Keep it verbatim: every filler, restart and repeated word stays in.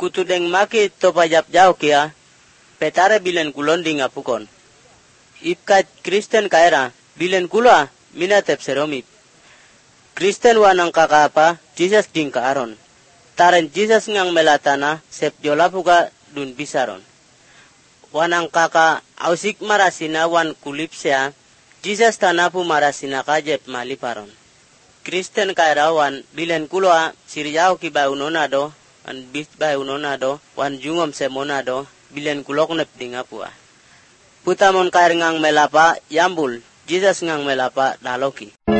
kutudeng maki topajap jauh kia, petare bilen kulon di ngapukon. Ipkat Kristen kaera, bilen kula mina tepseromip. Kristen wanang kakapa, Jesus ding ka aron. Taren Jesus ngang melatana, sep jolapuka dun bisaron. Wanang kaka ausik marasina wan kulipsea, Jesus tanapu marasina kajep maliparon. Kristen kairawan bilen kuloa sirjao ki baunonado, an bis baunonado, wan jungom semonado, bilen kulok nep dingapua. Putamon kair ngang melapa yambul, Jesus ngang melapa daloki.